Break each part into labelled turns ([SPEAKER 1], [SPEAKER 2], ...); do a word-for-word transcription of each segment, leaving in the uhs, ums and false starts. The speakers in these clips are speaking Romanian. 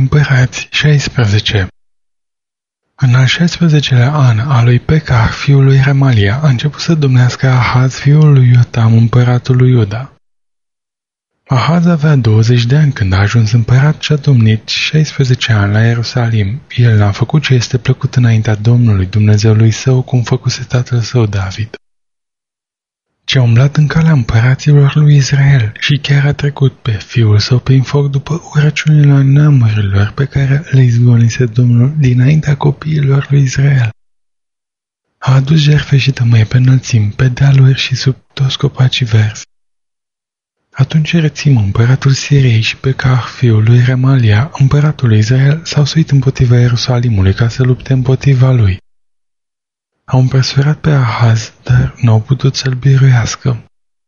[SPEAKER 1] împărați șaisprezece. În al șaisprezecelea an al lui Pekah, fiul lui Remalia, a început să domnească Ahaz, fiul lui Iotam, împăratul lui Iuda. Ahaz avea douăzeci de ani când a ajuns împărat și a domnit șaisprezece ani la Ierusalim. El a făcut ce este plăcut înaintea Domnului, Dumnezeului său, cum făcuse tatăl său David. Ce a umblat în calea împăraților lui Israel și chiar a trecut pe fiul său prin foc după urăciunile neamurilor pe care le izgonise Domnul dinaintea copiilor lui Israel. A adus jertfe și tămâie pe înălțimi, pe dealuri și sub toți copacii verzi. Atunci Rețim, împăratul Siriei, și Pekah, fiul lui Remalia, împăratul lui Israel, s-au suit împotriva Ierusalimului ca să lupte împotriva lui. Au împresurat pe Ahaz, dar n-au putut să-l biruiască.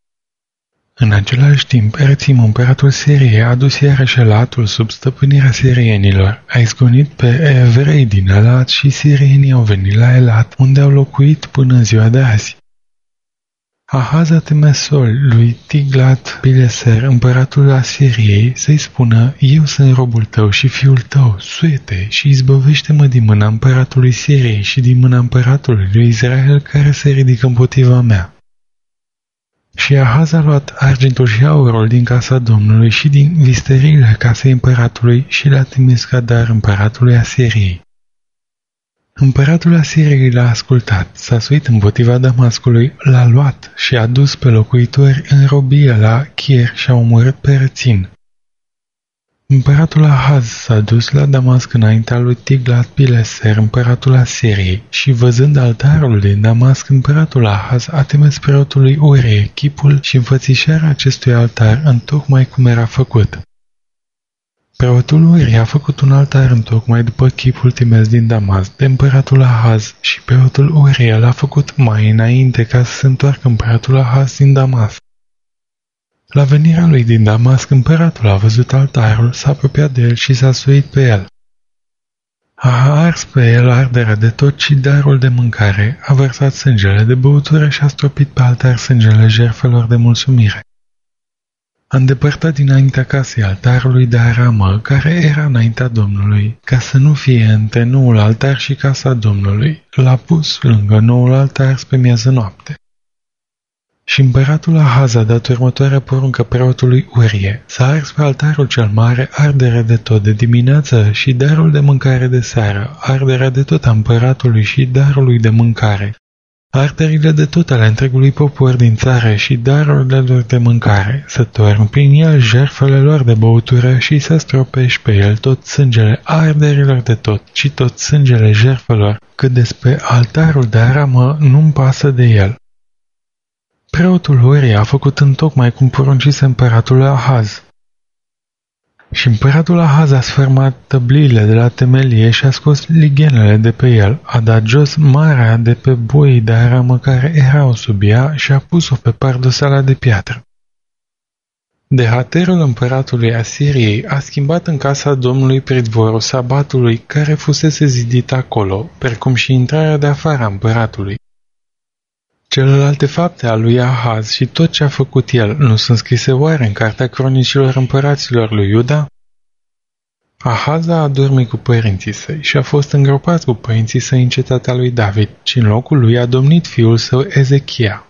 [SPEAKER 1] În același timp, Rețim, împăratul Siriei, a adus iarăși Elatul sub stăpânirea sirienilor. A izgonit pe evrei din Elat și sirienii au venit la Elat, unde au locuit până în ziua de azi. Ahaz a trimis sol lui Tiglat-Pileser, împăratul Asiriei, să-i spună: Eu sunt robul tău și fiul tău, suie-te și izbăvește-mă din mâna împăratului Siriei și din mâna împăratului lui Israel care se ridică împotriva mea. Și Ahaz a luat argintul și aurul din casa Domnului și din visteriile casei împăratului și le-a trimis ca dar împăratului Asiriei. Împăratul Asiriei l-a ascultat, s-a suit împotriva Damascului, l-a luat și a dus pe locuitori în robie la Chier și a omorât pe Rețin. Împăratul Ahaz s-a dus la Damasc înaintea lui Tiglat-Pileser, împăratul Asiriei, și văzând altarul din Damasc, împăratul Ahaz a trimis preotului Urie chipul și înfățișarea acestui altar întocmai cum era făcut. Preotul Urie a făcut un altar întocmai după chipul trimis din Damasc de împăratul Ahaz și preotul Urie l-a făcut mai înainte ca să se întoarcă împăratul Ahaz din Damasc. La venirea lui din Damasc, împăratul a văzut altarul, s-a apropiat de el și s-a suit pe el. A ars pe el arderea de tot și darul de mâncare, a vărsat sângele de băutură și a stropit pe altar sângele jertfelor de mulțumire. A îndepărtat dinaintea casei altarului de aramă, care era înaintea Domnului, ca să nu fie între noul altar și casa Domnului. L-a pus lângă noul altar spre mieză noapte. Și împăratul Ahaz a dat următoarea poruncă preotului Urie: s-a ars pe altarul cel mare ardere de tot de dimineață și darul de mâncare de seară, arderea de tot a împăratului și darului de mâncare, arderile de tot ale întregului popor din țară și darurile lor de mâncare, să torn prin el jertfele lor de băutură și să stropești pe el tot sângele arderilor de tot și tot sângele jertfelor, cât despre altarul de aramă nu-mi pasă de el. Preotul Urie a făcut întocmai cum poruncise împăratul Ahaz. Și împăratul Ahaz a sfărmat tăbliile de la temelie și a scos lighenele de pe el, a dat jos marea de pe boii de aramă care erau sub ea și a pus-o pe pardoseala de piatră. De haterul împăratului Asiriei a schimbat în casa Domnului pridvorul sabatului care fusese zidit acolo, precum și intrarea de afară a împăratului. Celelalte fapte ale lui Ahaz și tot ce a făcut el nu sunt scrise oare în cartea cronicilor împăraților lui Iuda? Ahaz a adormit cu părinții săi și a fost îngropat cu părinții săi în cetatea lui David, și în locul lui a domnit fiul său Ezechia.